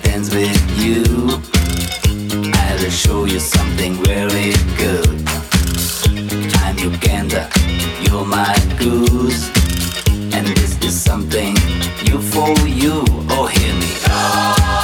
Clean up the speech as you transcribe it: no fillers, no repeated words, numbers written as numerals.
dance with you. I will show you something very good. I'm Uganda, you're my goose, and this is something you for you. Oh, hear me.